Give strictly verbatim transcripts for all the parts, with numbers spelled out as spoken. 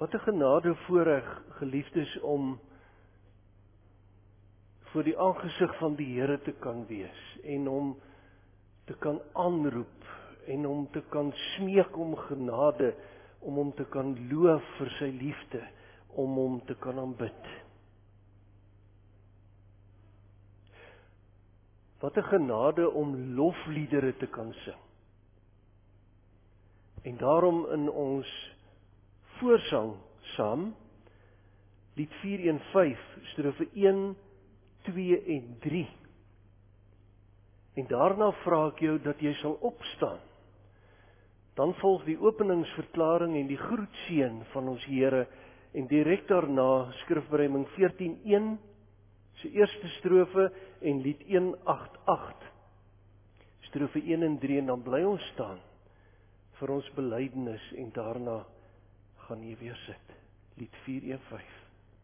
Wat 'n genade voorreg, geliefdes, om voor die aangesig van die Here te kan wees en om te kan aanroep en om te kan smeek om genade, om hom te kan loof vir sy liefde, om hom te kan aanbid. Wat 'n genade om lofliedere te kan sing. En daarom in ons voorsang saam, lied vier een vyf, strofe een, twee en drie. En daarna vra ek jou dat jy sal opstaan. Dan volg die openingsverklaring en die groetseën van ons Here, en direk daarna skrifbereiming veertien een, sy eerste strofe, en lied een agt agt, strofe een en drie, en dan bly ons staan vir ons belydenis, en daarna gaan jy weer sit. Lied vier een vyf.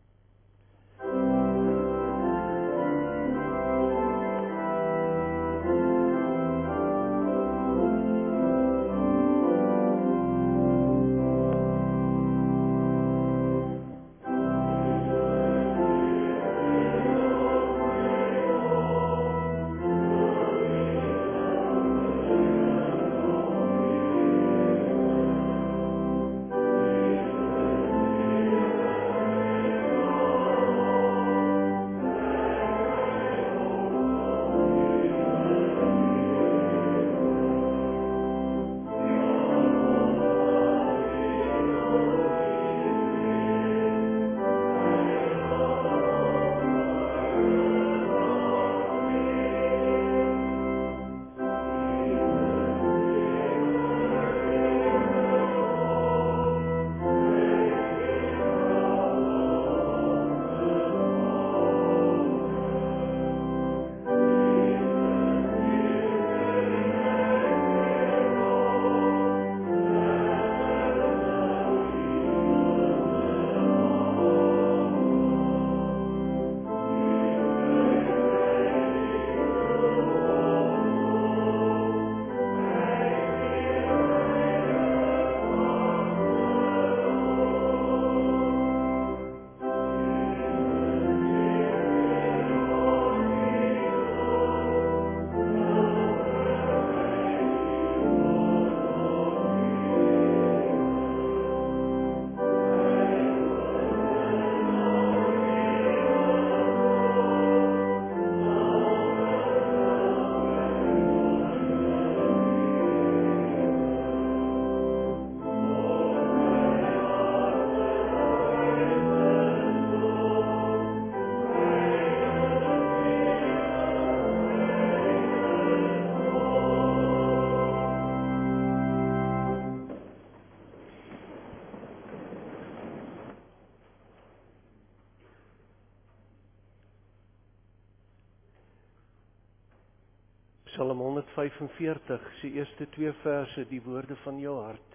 Psalm honderd vyfenveertig, sy eerste twee verse, die woorde van jou hart.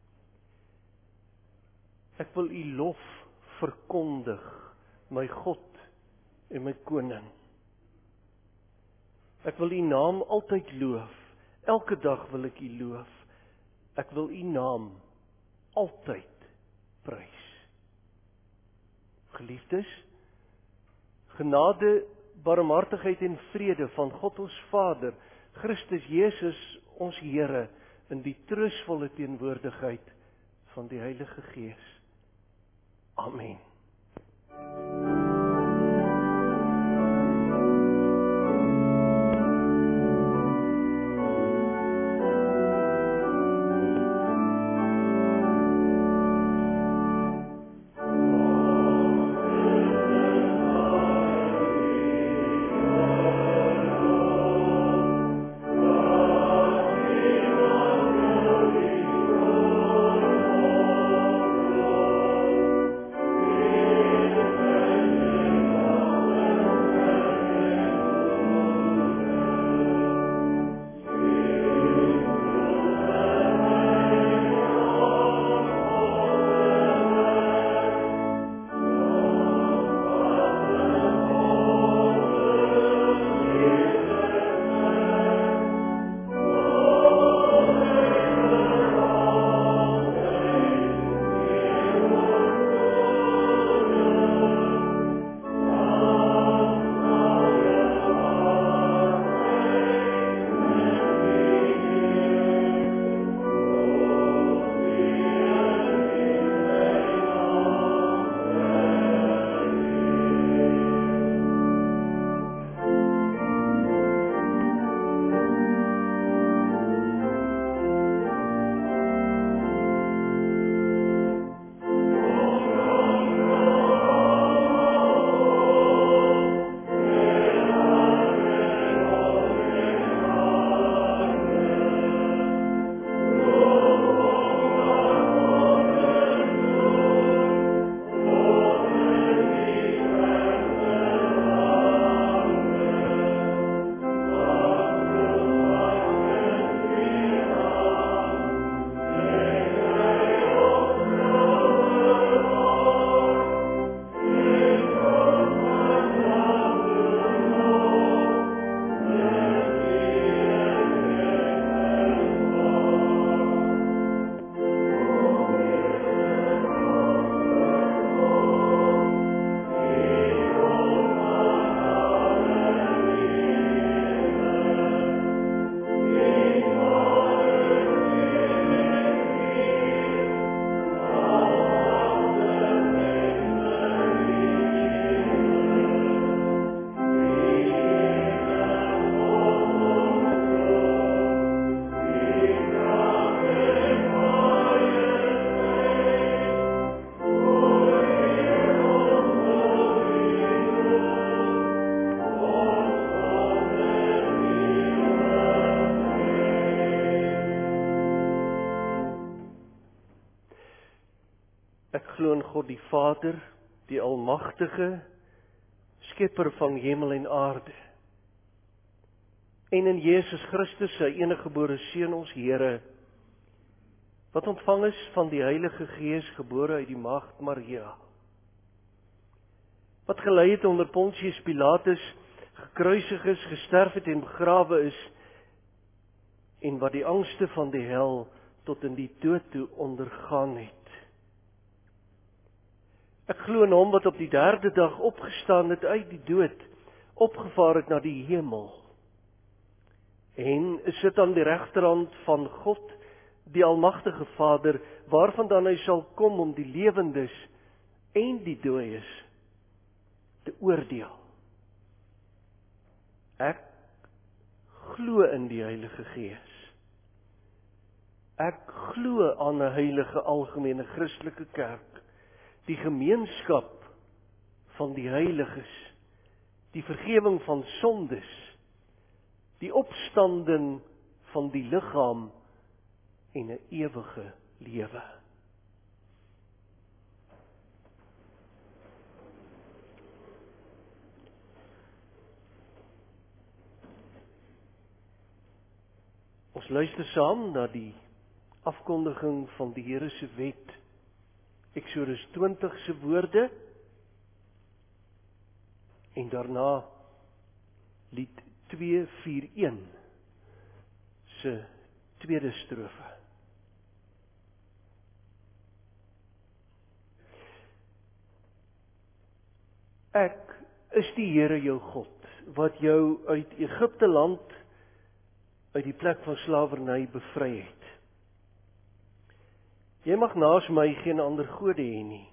Ek wil u lof verkondig, my God en my koning. Ek wil u naam altyd loof, elke dag wil ek u loof. Ek wil u naam altyd prys. Geliefdes, genade, barmhartigheid en vrede van God ons Vader, Christus Jesus ons Here, in die troostvolle teenwoordigheid van die Heilige Gees. Amen. Amen. glo in God die Vader, die Almagtige, Skepper van hemel en aarde. En in Jesus Christus, sy eniggebore Seun, ons Here, wat ontvang is van die Heilige Gees, gebore uit die maagd Maria, wat gelei het onder Pontius Pilatus, gekruisig is, gesterf het en begrawe is, en wat die angste van die hel tot in die dood toe ondergaan het. Ek glo in hom wat op die derde dag opgestaan het uit die dood, opgevaar het na die hemel, en sit aan die regterhand van God, die Almagtige Vader, waarvandaan hy sal kom om die lewendes en die dooies te oordeel. Ek glo in die Heilige Gees. Ek glo aan 'n heilige algemene Christelike kerk, die gemeenskap van die heiliges, die vergifnis van sondes, die opstanding van die liggaam en 'n ewige lewe. Ons luister saam na die afkondiging van die Here se wet, Eksodus twintig se woorde, en daarna lied twee vier een se tweede strofe. Ek is die Here jou God, wat jou uit Egipte land, uit die plek van slawerny bevry het. Jy mag naas my geen ander gode hê nie.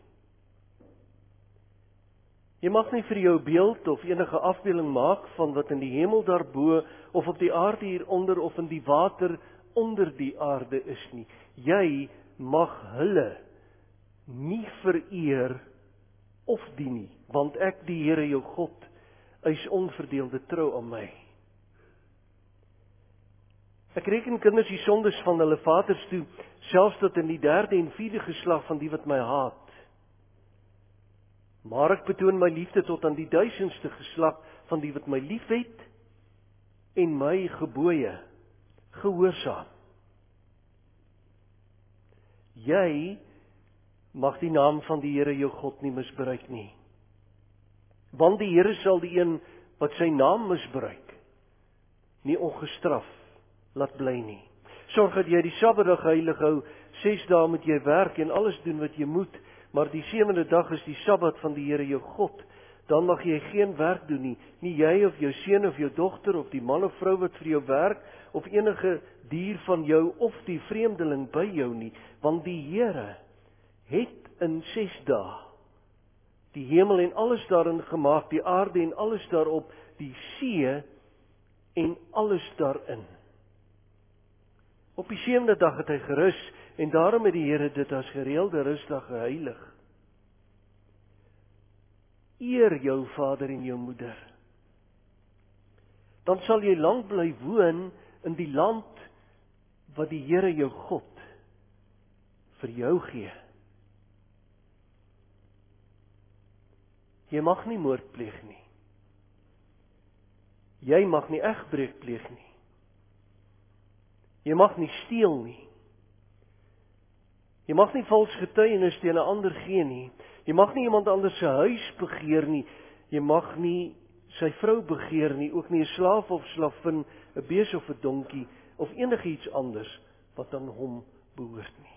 Jy mag nie vir jou beeld of enige afbeelding maak van wat in die hemel daarbo, of op die aarde hieronder, of in die water onder die aarde is nie. Jy mag hulle nie vereer of dien nie, want ek, die Here jou God, is onverdeelde trou aan my. Ek reken kinders die sondes van hulle vaders toe, selfs tot in die derde en vierde geslag van die wat my haat. Maar ek betoon my liefde tot aan die duisendste geslag van die wat my liefhet en my gebooie gehoorsaam. Jy mag die naam van die Here jou God nie misbruik nie. Want die Here sal die een wat sy naam misbruik nie ongestraf laat bly nie. Sorg dat jy die Sabbatdag heilig hou. Ses dae moet jy werk en alles doen wat jy moet, maar die sewende dag is die Sabbat van die Here jou God. Dan mag jy geen werk doen nie, nie jy of jou seun of jou dogter of die man of vrou wat vir jou werk, of enige dier van jou of die vreemdeling by jou nie, want die Here het in ses dae die hemel en alles daarin gemaak, die aarde en alles daarop, die see en alles daarin. Op die sewende dag het hy gerus, en daarom het die Here dit as gereelde rusdag geheilig. Eer jou vader en jou moeder. Dan sal jy lank bly woon in die land wat die Here jou God vir jou gee. Jy mag nie moord pleeg nie. Jy mag nie egbreek pleeg nie. Jy mag nie steel nie. Jy mag nie vals getuienis teen 'n ander gee nie. Jy mag nie iemand anders se huis begeer nie. Jy mag nie sy vrou begeer nie, ook nie 'n slaaf of slavin, 'n bees of 'n donkie, of enigiets anders wat aan hom behoort nie.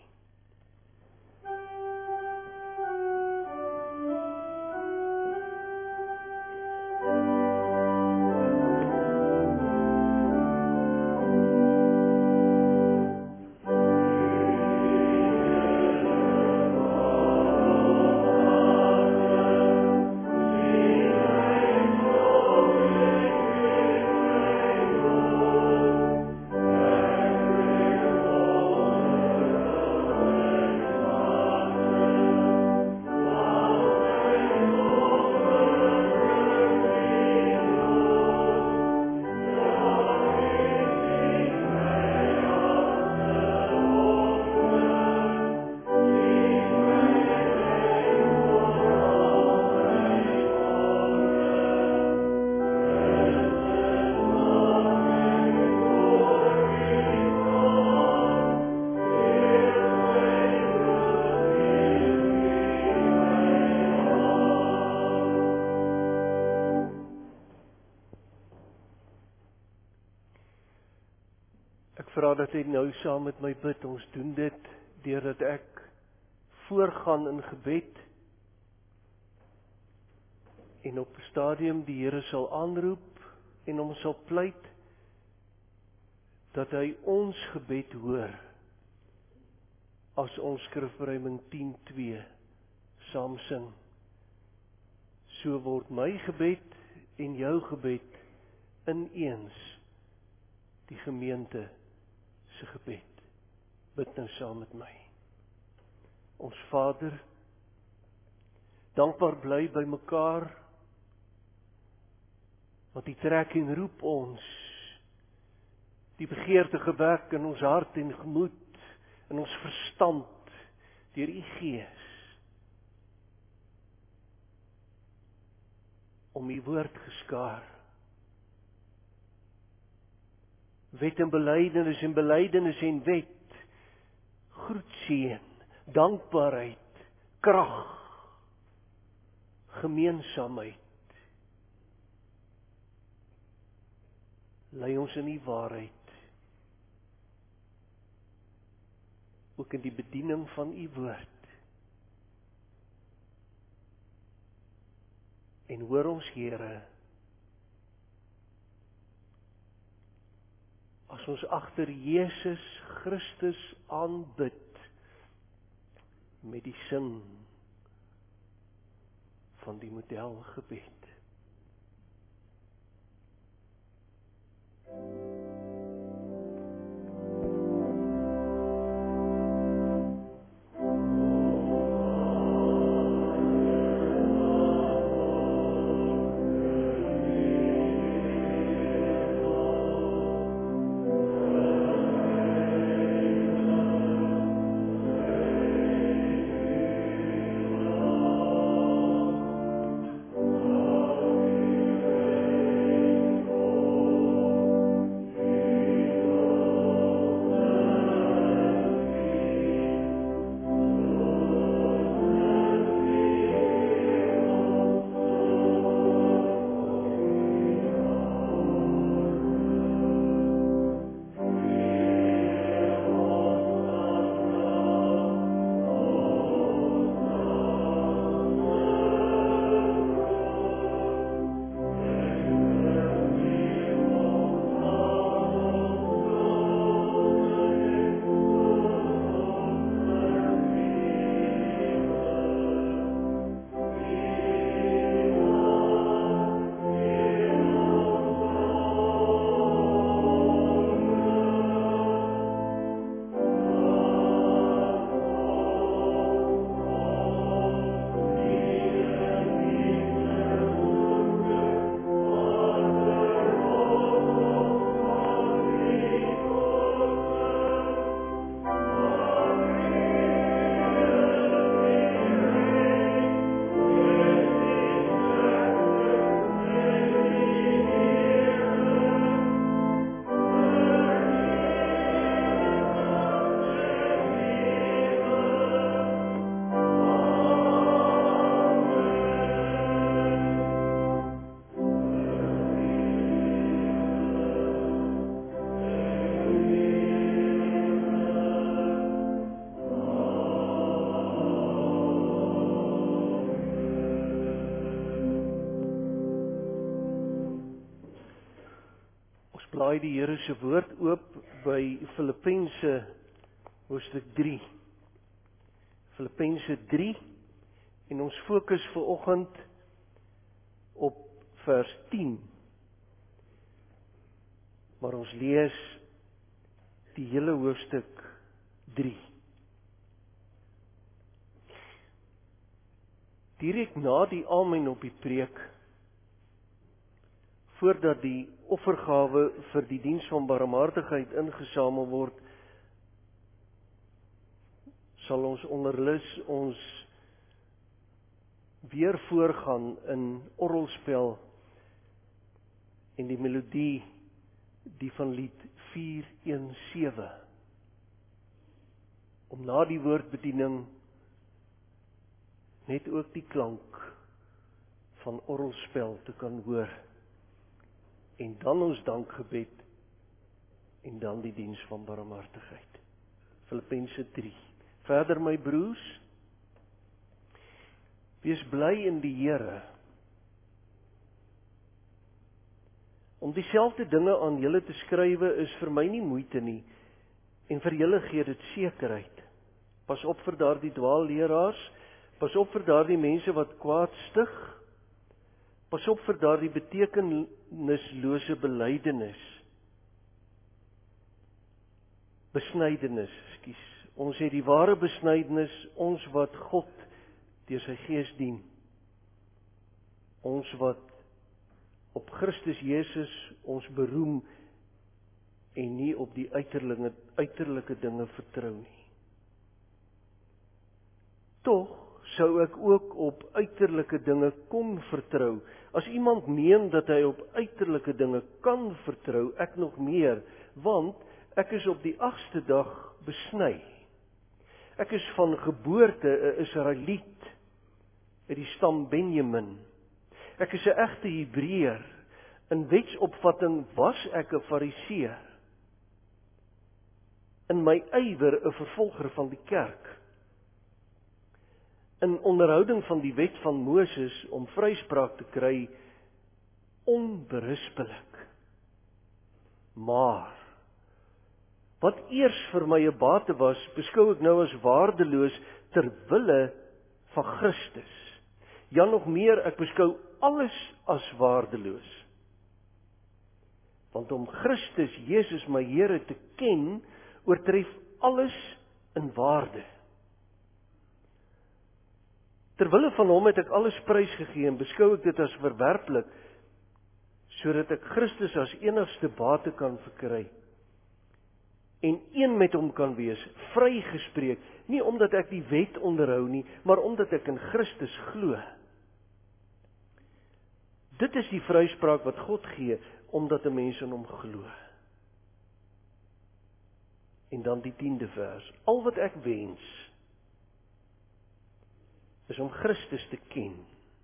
vra dat hy nou saam met my bid. Ons doen dit deurdat ek voorgaan in gebed en op 'n stadium die Here sal aanroep en hom sal pleit dat hy ons gebed hoor as ons Skrifberuiming tien twee saam sing. So word my gebed en jou gebed ineens die gemeente se gebed. Bid nou saam met my. Ons Vader, dankbaar bly by mekaar, want die trekking roep ons, die begeerte gewek in ons hart en gemoed, in ons verstand, deur U Gees, om U woord geskaar. Wet en belydenis en belydenis en wet, groetseën, dankbaarheid, krag, gemeensaamheid. Lei ons in die waarheid, ook in die bediening van U woord. En hoor ons, Here, as ons agter Jesus Christus aanbid met die sing van die modelgebed. Blaai die Here se woord oop by Filippense hoofstuk drie. Filippense drie, en ons fokus vanoggend op vers tien. Maar ons lees die hele hoofstuk drie. Direk na die amen op die preek, voordat die offergawe vir die diens van barmhartigheid ingesamel word, sal ons onderlus ons weer voorgaan in orgelspel en die melodie die van lied vier een sewe, om na die woordbediening net ook die klank van orgelspel te kan hoor, en dan ons dankgebed en dan die diens van barmhartigheid. Filippense drie. Verder my broers, wees bly in die Here. Om dieselfde dinge aan julle te skrywe is vir my nie moeite nie, en vir julle gee dit sekerheid. Pas op vir daardie dwaalleraars, pas op vir daardie mense wat kwaad stig, pas op vir daardie betekenislose belydenis. Besnydenis, skus. Ons het die ware besnydenis, ons wat God deur sy Gees dien. Ons wat op Christus Jesus ons beroem en nie op die uiterlike, uiterlike dinge vertrou nie. Tog sou ek ook op uiterlike dinge kon vertrou. As iemand meen dat hy op uiterlike dinge kan vertrou, ek nog meer, want ek is op die agste dag besny. Ek is van geboorte 'n Israeliet uit die stam Benjamin. Ek is 'n egte Hebreër. In wetsopvatting was ek 'n Fariseer. In my ywer 'n vervolger van die kerk. In onderhouding van die wet van Moses om vryspraak te kry, onberispelik. Maar wat eers vir my 'n bate was, beskou ek nou as waardeloos ter wille van Christus. Ja, nog meer, ek beskou alles as waardeloos. Want om Christus Jesus my Here te ken, oortref alles in waarde. Terwille van hom het ek alles prysgegee en beskou ek dit as verwerplik, sodat ek Christus as enigste bate kan verkry. En een met hom kan wees, vrygespreek, nie omdat ek die wet onderhou nie, maar omdat ek in Christus glo. Dit is die vryspraak wat God gee, omdat 'n mens in hom glo. En dan die tiende vers. Al wat ek wens, is om Christus te ken.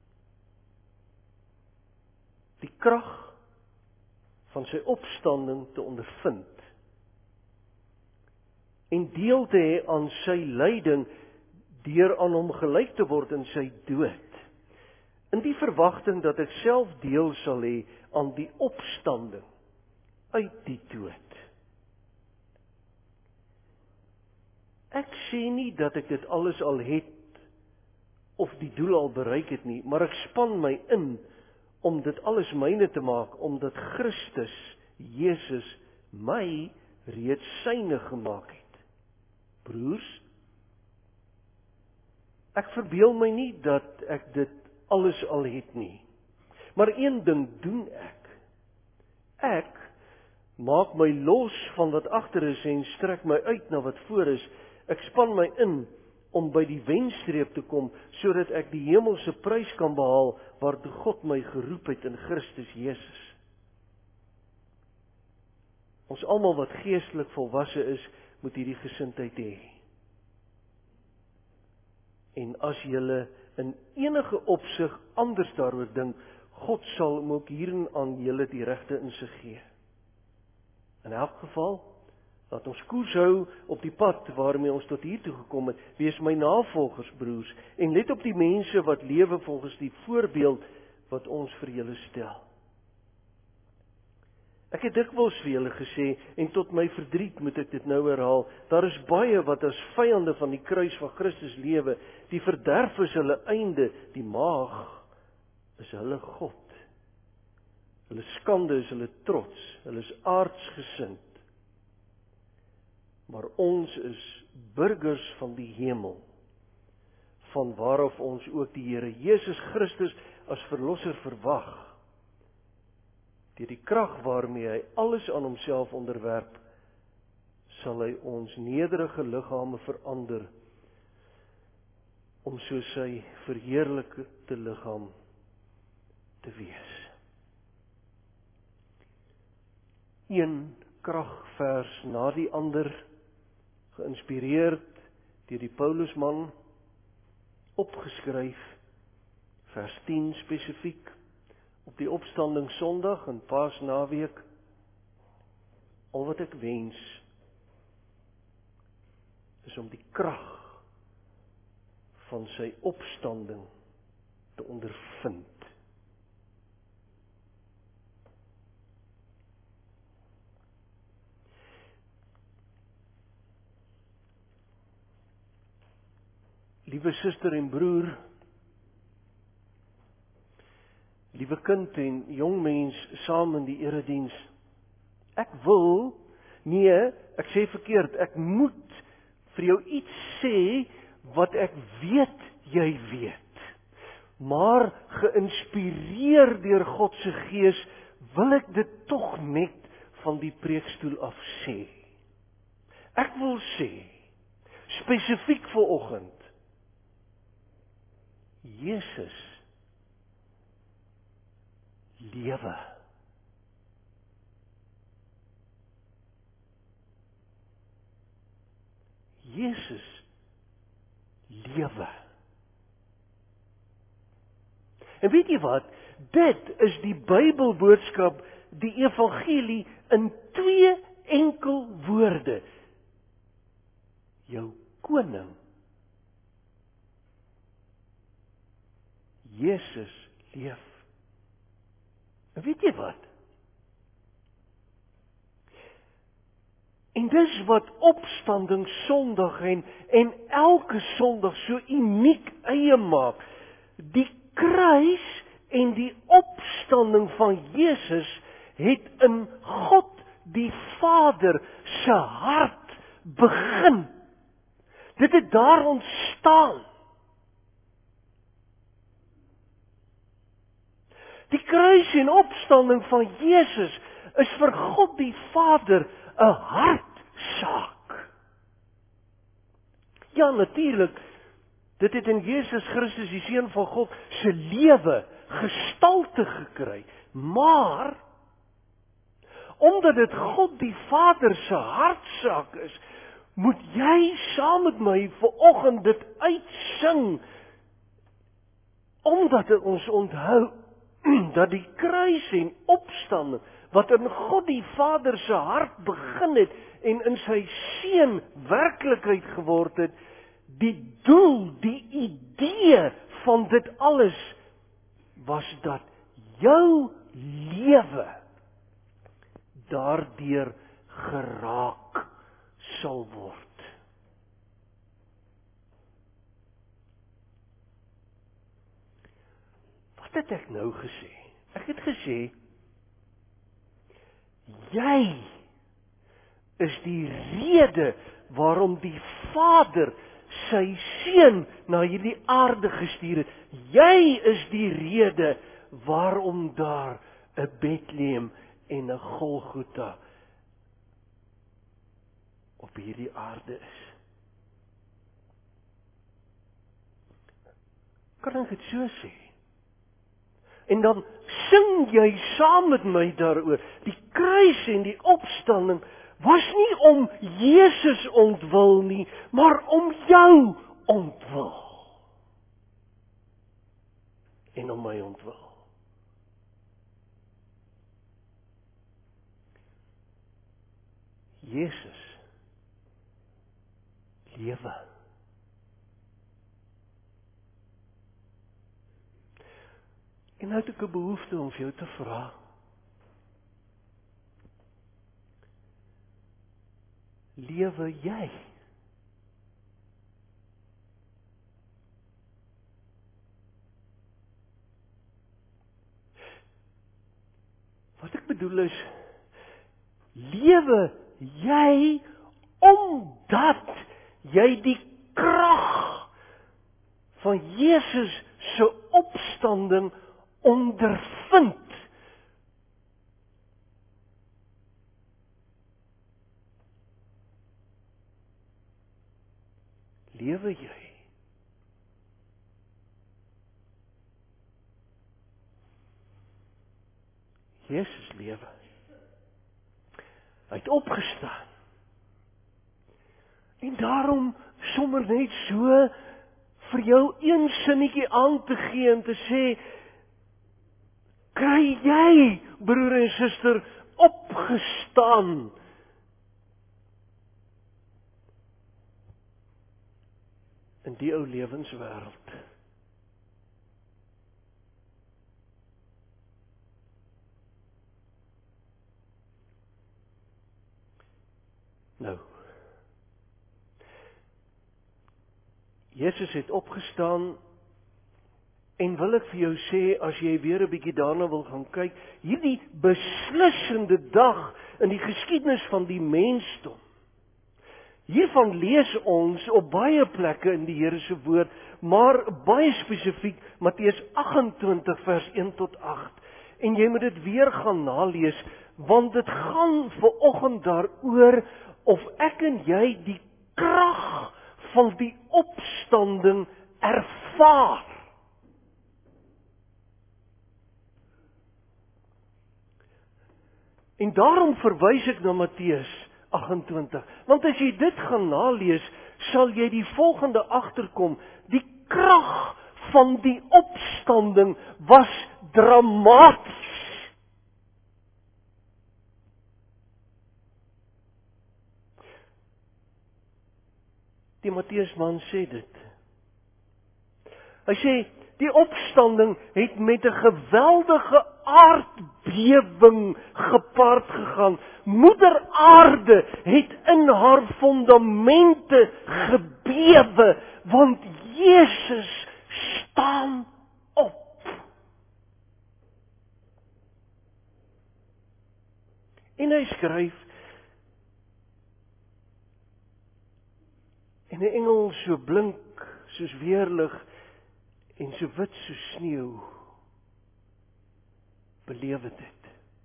Die krag van sy opstanding te ondervind. En deel te hê aan sy lyding, deur aan hom gelyk te word in sy dood. In die verwagting dat ek self deel sal hê aan die opstanding uit die dood. Ek sê nie dat ek dit alles al het, of die doel al bereik het nie, maar ek span my in, om dit alles myne te maak, omdat Christus, Jesus, my reeds syne gemaak het. Broers, ek verbeel my nie dat ek dit alles al het nie. Maar een ding doen ek. Ek maak my los van wat agter is en strek my uit na wat voor is. Ek span my in om by die wenstreep te kom, sodat ek die hemelse prys kan behaal, waartoe God my geroep het in Christus Jesus. Ons almal wat geestelik volwasse is, moet hierdie gesindheid hê. En as julle in enige opsig anders daaroor dink, God sal hom ook hierin aan julle die regte insig gee. In elk geval, laat ons koers hou op die pad waarmee ons tot hier toe gekom het. Wees my navolgers, broers, en let op die mense wat lewe volgens die voorbeeld wat ons vir julle stel. Ek het dikwels vir julle gesê, en tot my verdriet moet ek dit nou herhaal, daar is baie wat as vyande van die kruis van Christus lewe, die verderf is hulle einde, die maag is hulle God. Hulle skande is hulle trots, hulle is aardsgesind. Maar ons is burgers van die hemel, van waaraf ons ook die Here Jesus Christus as verlosser verwag. Deur die krag waarmee hy alles aan homself onderwerp, sal hy ons nederige liggame verander, om so sy verheerlikte liggaam te wees. Een kragvers na die ander, geïnspireerd deur die Paulusman, opgeskryf, vers tien spesifiek, op die opstanding Sondag en Paasnaweek. Al wat ek wens, is om die krag van sy opstanding te ondervind. Liewe suster en broer, liewe kind en jong mens saam in die erediens, ek wil, nee, ek sê verkeerd, ek moet vir jou iets sê wat ek weet jy weet. Maar geïnspireer deur God se Gees, wil ek dit tog net van die preekstoel af sê. Ek wil sê, spesifiek vir oggend, Jesus lewe. Jesus lewe. En weet jy wat? Dit is die Bybelboodskap, die evangelie in twee enkel woorde. Jou koning, Jesus leef. En weet jy wat? En dis wat opstanding Sondag en, en elke Sondag so uniek eie maak. Die kruis en die opstanding van Jesus het in God die Vader se hart begin. Dit het daar ontstaan. Die kruis en opstanding van Jesus is vir God die Vader 'n hartsaak. Ja, natuurlik, dit het in Jesus Christus, die Seun van God, se lewe gestalte gekry. Maar omdat dit God die Vader se hartsaak is, moet jy saam met my vanoggend dit uitsing, omdat dit ons onthou dat die kruis en opstanding wat in God die Vader se hart begin het en in sy Seun werklikheid geword het, die doel, die idee van dit alles was dat jou lewe daardeur geraak sal word. Wat het ek nou gesê? Ek het gesê, jy is die rede waarom die Vader sy Seun na hierdie aarde gestuur het. Jy is die rede waarom daar 'n Bethlehem en 'n Golgotha op hierdie aarde is. Kan ek dit so sê? En dan sing jy saam met my daaroor. Die kruis en die opstanding was nie om Jesus ontwil nie, maar om jou ontwil. En om my ontwil. Jesus lewe. En nou het ek 'n behoefte om vir jou te vra. Lewe jy? Wat ek bedoel is, lewe jy omdat jy die krag van Jesus se opstanding ondervind. Lewe jy? Jesus lewe. Hy het opgestaan. En daarom sommer net so vir jou een sinnetjie aan te gee en te sê, kry jy, broer en suster, opgestaan in die ou lewenswêreld. Nou, Jesus het opgestaan, en wil ek vir jou sê, as jy weer 'n bietjie daarna wil gaan kyk, hierdie beslissende dag in die geskiedenis van die mensdom. Hiervan lees ons op baie plekke in die Here se woord, maar baie spesifiek Matteus agt-en-twintig vers een tot agt. En jy moet dit weer gaan nalees, want dit gaan vanoggend daaroor of ek en jy die krag van die opstanding ervaar. En daarom verwys ek na Matteus agt-en-twintig. Want as jy dit gaan nalees, sal jy die volgende agterkom. Die krag van die opstanding was dramaties. Die Matteusman sê dit. Hy sê, die opstanding het met 'n geweldige aardbewing gepaard gegaan. Moeder Aarde het in haar fondamente gebewe, want Jesus staan op. En hy skryf, en 'n engel so blink soos weerlig en so wit soos sneeu beleef dit.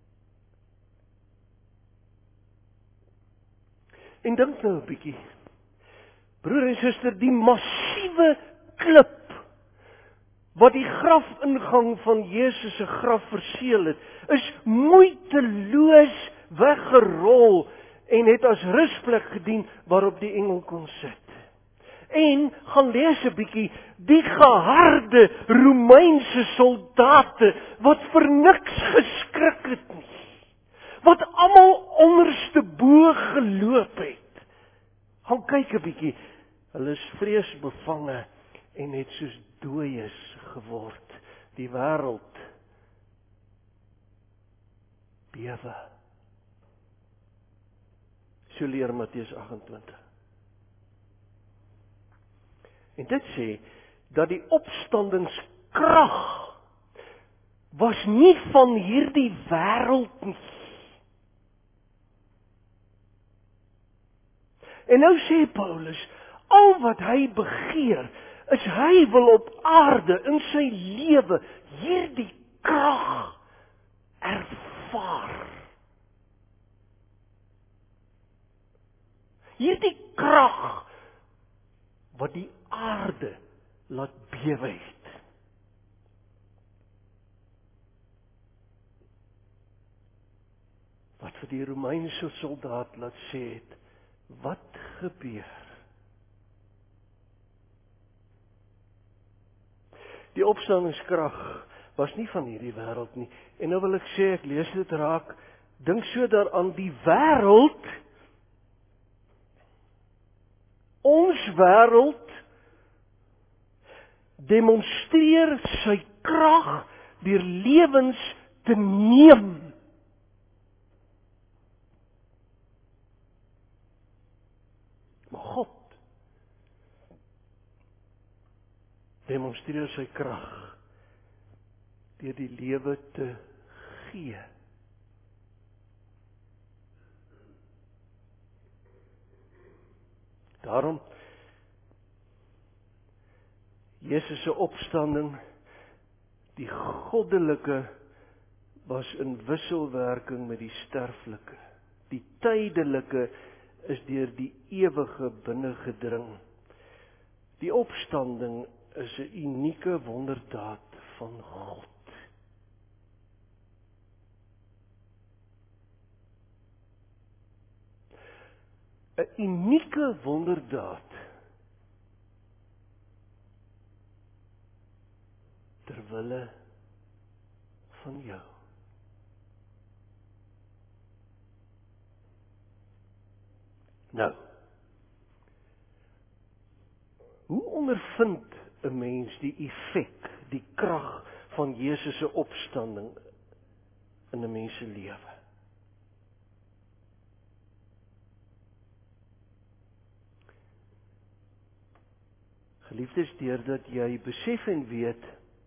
En dink nou 'n bietjie. Broer en suster, die massiewe klip wat die grafingang van Jesus se graf verseël het, is moeiteloos weggerol en het as rusplek gedien waarop die engel kon sit. En gaan lees 'n bietjie die geharde Romeinse soldate wat vir niks geskrik het nie. Wat almal onderste bo geloop het. Gaan kyk 'n bietjie. Hulle is vreesbevange en het soos dooies geword. Die wêreld bewe. So leer Matteus agt-en-twintig. En dit sê, dat die opstandingskrag was nie van hierdie wêreld nie. En nou sê Paulus, al wat hy begeer, is hy wil op aarde, in sy lewe, hierdie krag ervaar. Hierdie krag, wat die aarde laat bewe het. Wat vir die Romeinse soldaat laat sê het, wat gebeur? Die opstandingskrag was nie van hierdie wêreld nie. En nou wil ek sê, ek lees dit raak, dink so daaraan, die wêreld, ons wêreld, demonstreer sy krag deur lewens te neem. Maar God demonstreer sy krag deur die lewe te gee. Daarom Jesus se opstanding, die goddelike, was in wisselwerking met die sterflike. Die tydelike is deur die ewige binne gedring. Die opstanding is 'n unieke wonderdaad van God. 'n unieke wonderdaad ter wille van jou. Nou, Hoe ondervind 'n mens die effek, die krag van Jesus se opstanding in 'n mens se lewe? Geliefdes, deurdat jy besef en weet,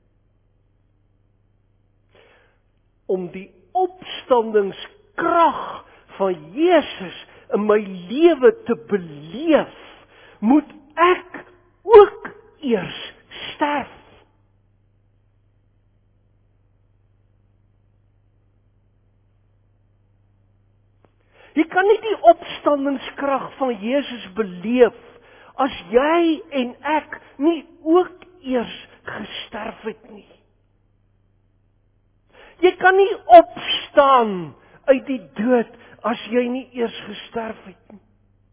om die opstandingskrag van Jesus in my lewe te beleef, moet ek ook eers sterf. Jy kan nie die opstandingskrag van Jesus beleef as jy en ek nie ook eers gesterf het nie. Jy kan nie opstaan uit die dood as jy nie eers gesterf het nie.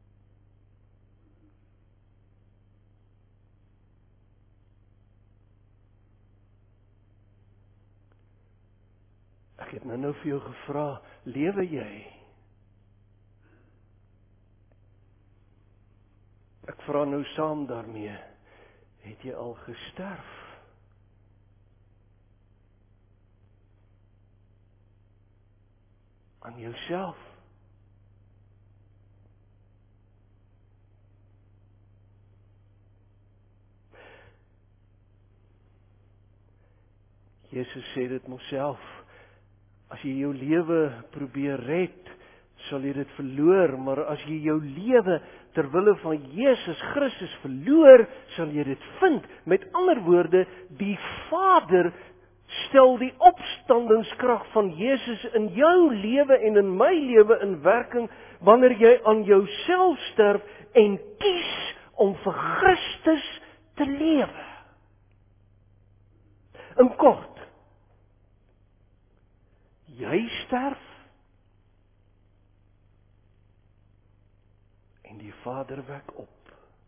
Ek het nou nou vir jou gevra, lewe jy? Ek vra nou saam daarmee, het jy al gesterf? Aan jouself? Jesus sê dit mos self, as jy jou lewe probeer red, sal jy dit verloor, maar as jy jou lewe ter wille van Jesus Christus verloor, sal jy dit vind. Met ander woorde, die Vader stel die opstandingskrag van Jesus in jou lewe en in my lewe in werking, wanneer jy aan jouself sterf en kies om vir Christus te lewe. In kort, jy sterf en die Vader wek op.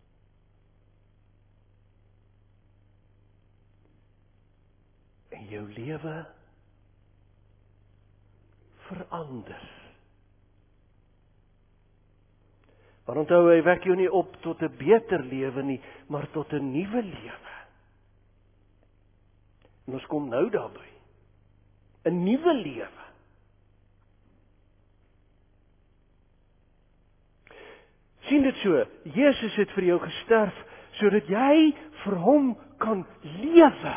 En jou lewe verander. Want onthou, hy wek jou nie op tot 'n beter lewe nie, maar tot 'n nuwe lewe. En ons kom nou daarby. 'n Nuwe lewe. Sien dit so, Jesus het vir jou gesterf, sodat jy vir hom kan lewe.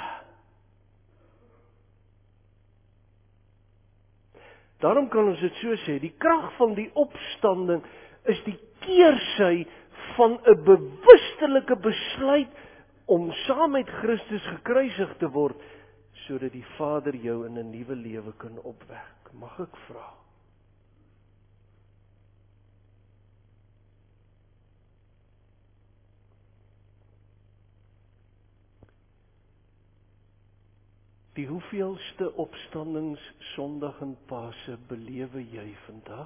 Daarom kan ons dit so sê, die krag van die opstanding is die keersy van 'n bewustelike besluit om saam met Christus gekruisig te word, sodat die Vader jou in 'n nuwe lewe kan opwek. Mag ek vra? Die hoeveelste opstandingssondag en Paase belewe jy vandag?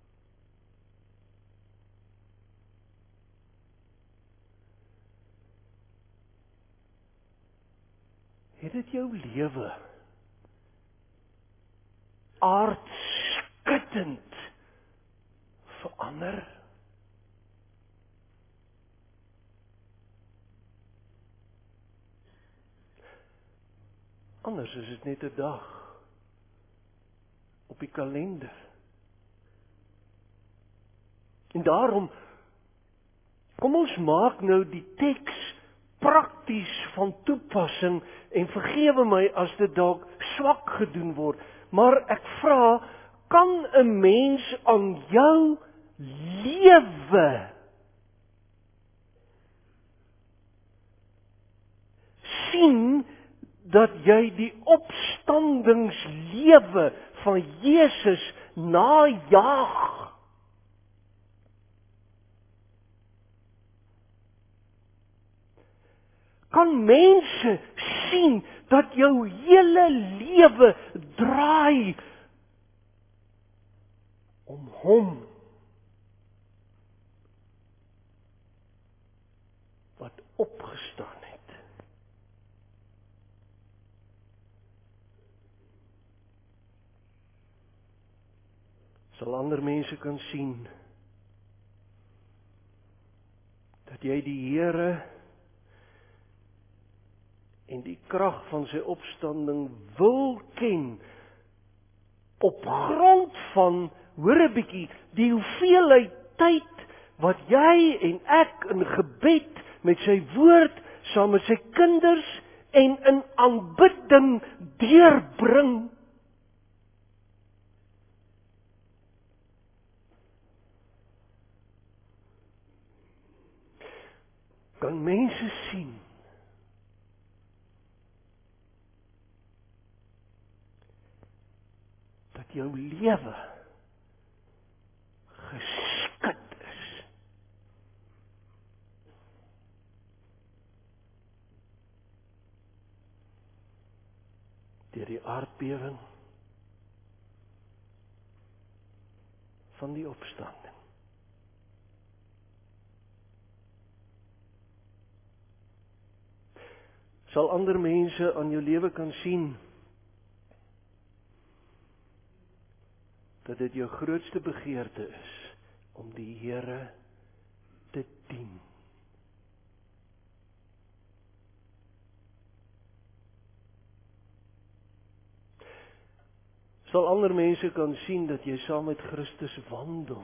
Het dit jou lewe aardskuddend verander? Anders is dit net 'n dag op die kalender. En daarom, kom ons maak nou die teks prakties van toepassing en vergewe my as dit dalk swak gedoen word. Maar ek vra, kan 'n mens aan jou lewe sien dat jy die opstandingslewe van Jesus najaag? Kan mense sien dat jou hele lewe draai om hom wat opgestaan het? Sal ander mense kan sien dat jy die Here en die krag van sy opstanding wil ken, op grond van, hoor 'n bietjie, die hoeveelheid tyd wat jy en ek in gebed met sy woord, saam met sy kinders en in aanbidding deurbring. Kan mense sien dat jou lewe geskit is deur die aardbewing van die opstanding. Sal ander mense aan jou lewe kan sien dat dit jou grootste begeerte is om die Here te dien. Sal ander mense kan sien dat jy saam met Christus wandel.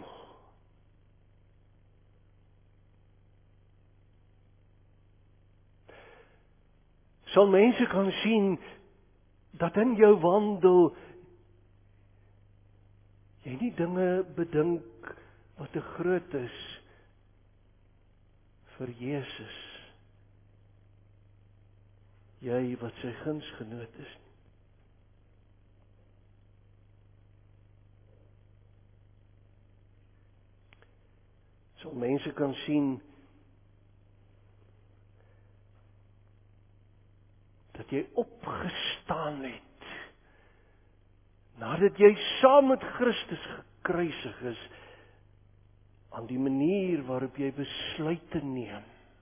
Sal mense kan sien dat in jou wandel jy nie dinge bedink wat te groot is vir Jesus. Jy wat sy gunsgenoot is. Sal mense kan sien dat jy opgestaan het nadat jy saam met Christus gekruisig is, aan die manier waarop jy besluite neem.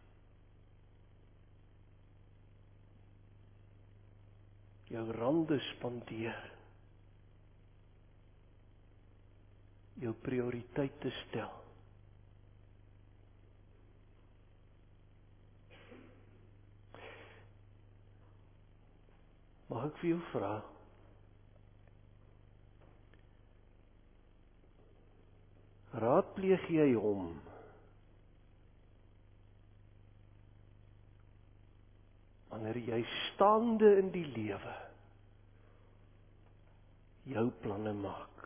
Jou rande spandeer. Jou prioriteite stel. Mag ek vir jou vra? Raadpleeg jy hom wanneer jy staande in die lewe jou planne maak?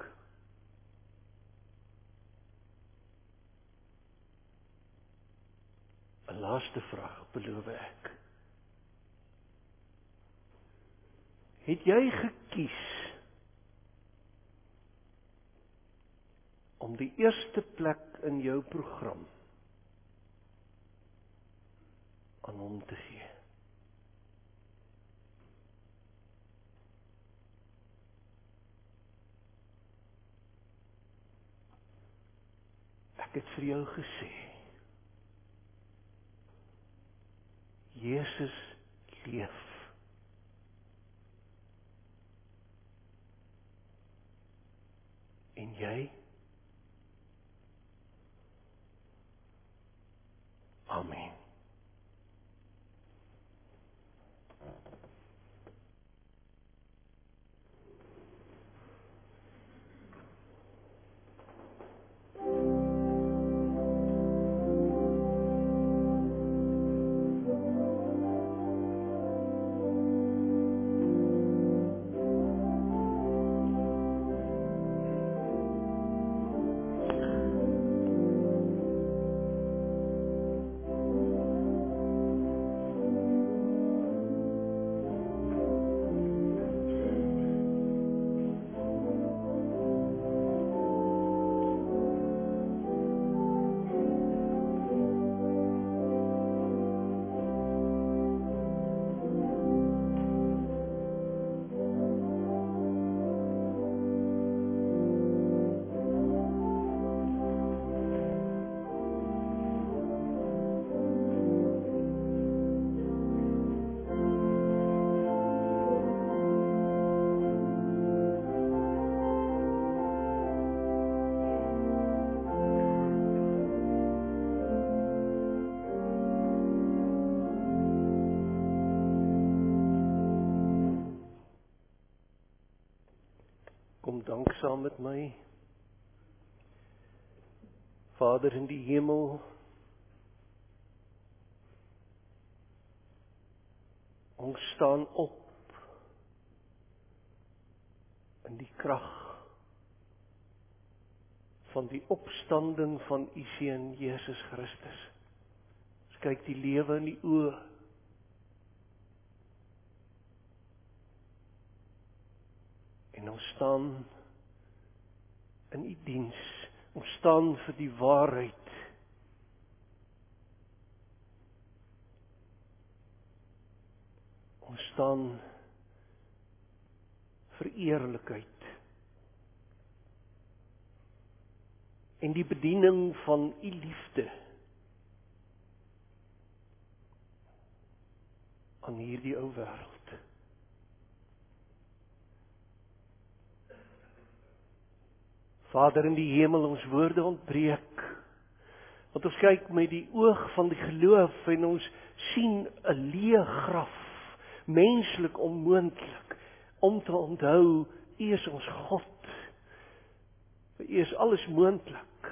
Een laaste vraag, beloof ek. Het jy gekies om die eerste plek in jou program aan hom te gee? Ek het vir jou gesê, Jesus leef. En jy? Amen. Kom dank saam met my. Vader in die hemel, ons staan op in die krag van die opstanding van U Seun Jesus Christus. Ons kyk die lewe in die oë. En ons staan in U diens. Ons staan vir die waarheid. Ons staan vir eerlikheid. En die bediening van U liefde aan hierdie ou wêreld. Vader in die hemel, ons woorde ontbreek. Want ons kyk met die oog van die geloof en ons sien 'n leë graf, menslik onmoontlik, om te onthou, U is ons God. Vir U is alles moontlik.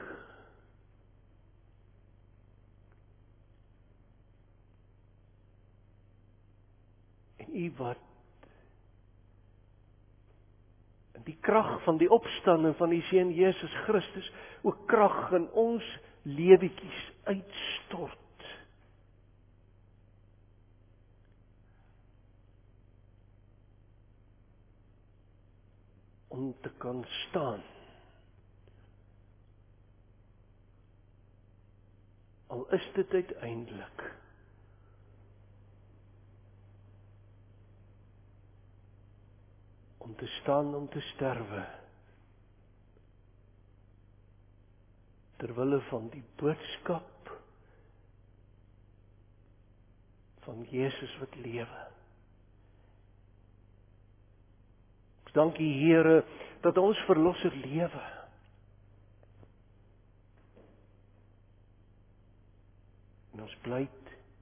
En U wat die krag van die opstanding van die Seun Jesus Christus ook krag in ons lewetjies uitstort. Om te kan staan. Al is dit uiteindelik om te staan, om te sterwe, terwille van die boodskap van Jesus wat lewe. Ons dank U, Here, dat ons verlosser lewe. En ons pleit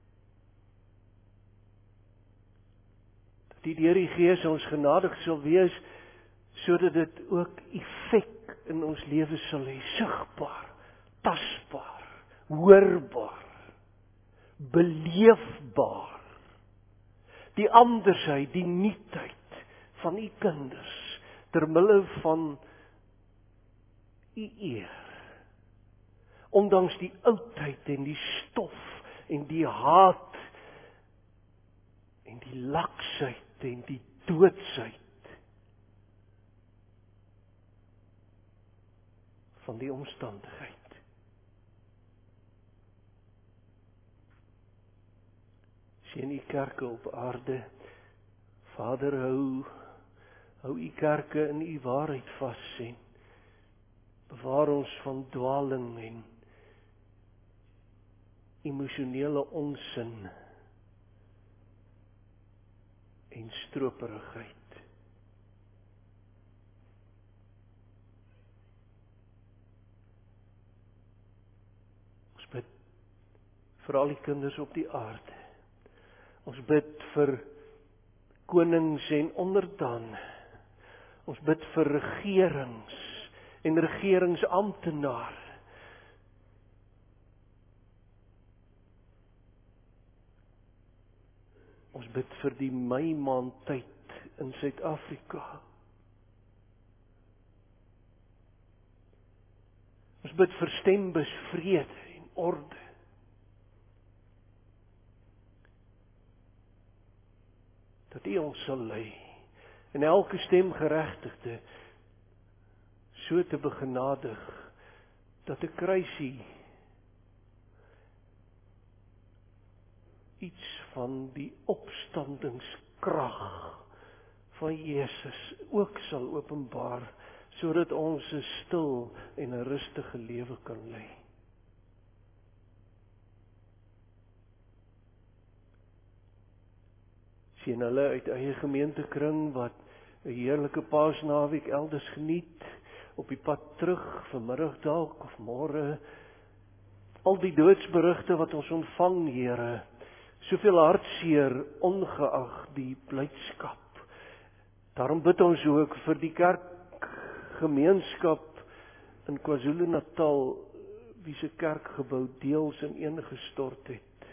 die deur die Gees ons genadig sal wees, sodat dit ook effek in ons lewe sal hê, sigbaar, tasbaar, hoorbaar, beleefbaar. Die andersheid, die nuutheid van U kinders, terwille van U eer. Ondanks die oudheid en die stof en die haat en die laksheid en die doodsheid van die omstandigheid. Sien U kerke op aarde, Vader, hou, hou U kerke in U waarheid vas en bewaar ons van dwaling en emosionele onsin en stroperigheid. Ons bid vir al die kinders op die aarde. Ons bid vir konings en onderdane. Ons bid vir regerings en regeringsamptenare. Ons bid vir die Mei maand tyd in Suid-Afrika. Ons bid vir stembus, vrede en orde. Dat U ons sal lei en elke stemgeregtigde so te begenadig dat 'n kruisie iets van die opstandingskrag van Jesus ook sal openbaar, sodat ons 'n stil en 'n rustige lewe kan lei. Sien hulle uit eie gemeentekring wat 'n heerlike Paasnaweek elders geniet, op die pad terug, vanmiddag dalk of môre, al die doodsberigte wat ons ontvang, Here, soveel hartseer ongeag die blydskap. Daarom bid ons ook vir die kerk gemeenskap in KwaZulu-Natal wie se kerkgebou deels ineengestort het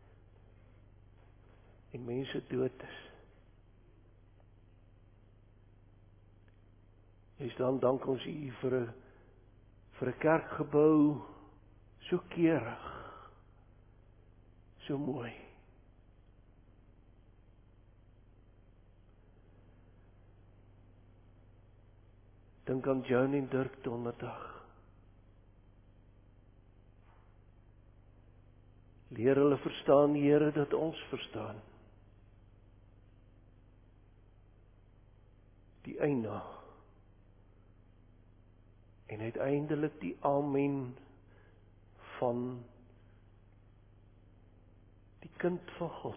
en mense dood is. Jy's dan dank ons U vir 'n vir 'n kerkgebou so keurig, so mooi. Dink aan Joan en Dirk donderdag. Leer hulle verstaan, Here, dat ons verstaan. Die eina. En uiteindelik die amen van die kind van God.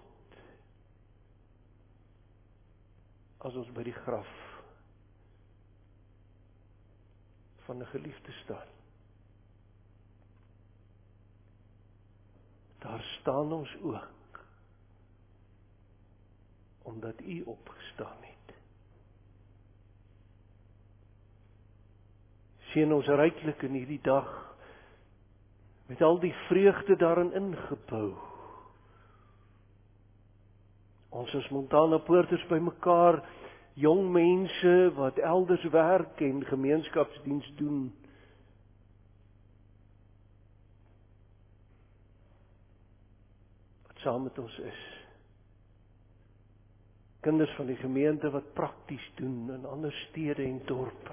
As ons by die graf van 'n geliefde staan. Daar staan ons ook, omdat U opgestaan het. Seën ons ryklik in hierdie dag, met al die vreugde daarin ingebou. Ons is Montana Poorters by mekaar, jong mense wat elders werk en gemeenskapsdiens doen. Wat saam met ons is. Kinders van die gemeente wat prakties doen in ander stede en dorpe.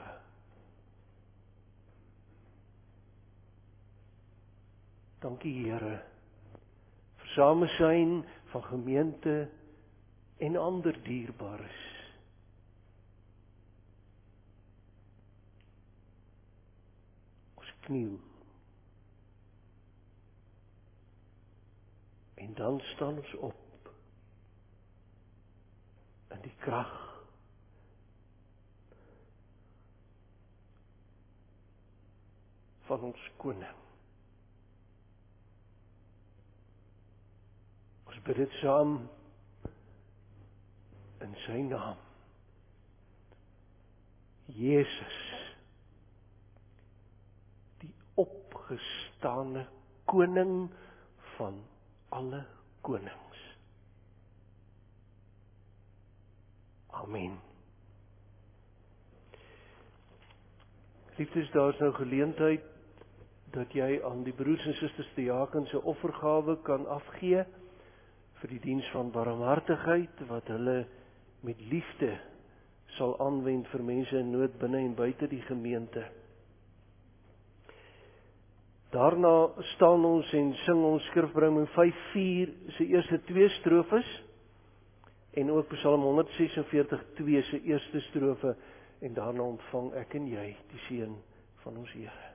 Dankie Here vir samesyn van gemeente en ander dierbares. Ons kniel. En dan staan ons op in die krag van ons koning. Ons bid dit saam in sy naam. Jesus, die opgestane koning van alle konings. Amen. Liefdes, daar is nou geleentheid dat jy aan die broers en susters diakens se offergawe kan afgee vir die diens van barmhartigheid wat hulle met liefde sal aanwend vir mense in nood binne en buite die gemeente. Daarna staan ons en sing ons skrifbring vyf vier se eerste twee strofes en ook Psalm honderd ses en veertig twee se eerste strofe en daarna ontvang ek en jy die seën van ons Here.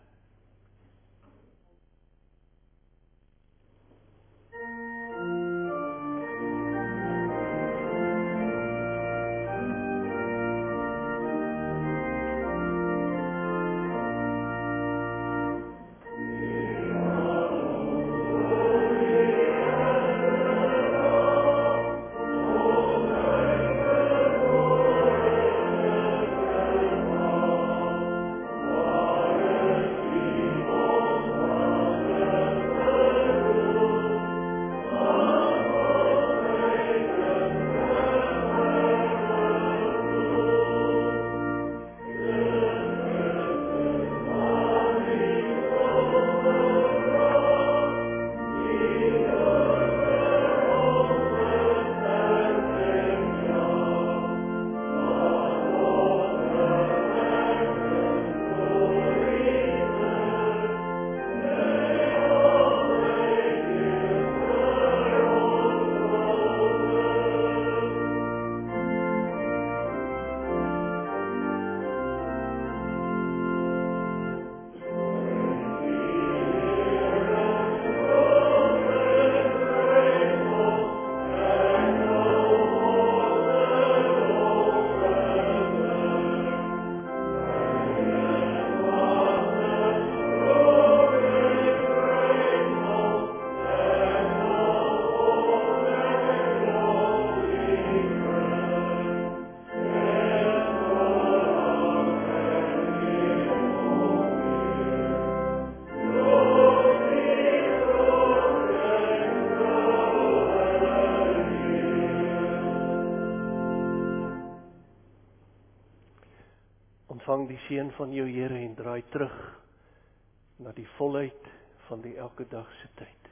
ontvang die seën van jou Here en draai terug na die volheid van die elke dag se tyd.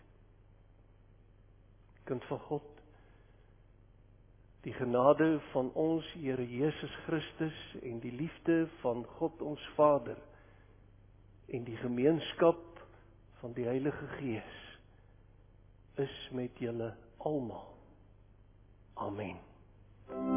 Kind van God, die genade van ons Here Jesus Christus en die liefde van God ons Vader en die gemeenskap van die Heilige Gees is met julle almal. Amen.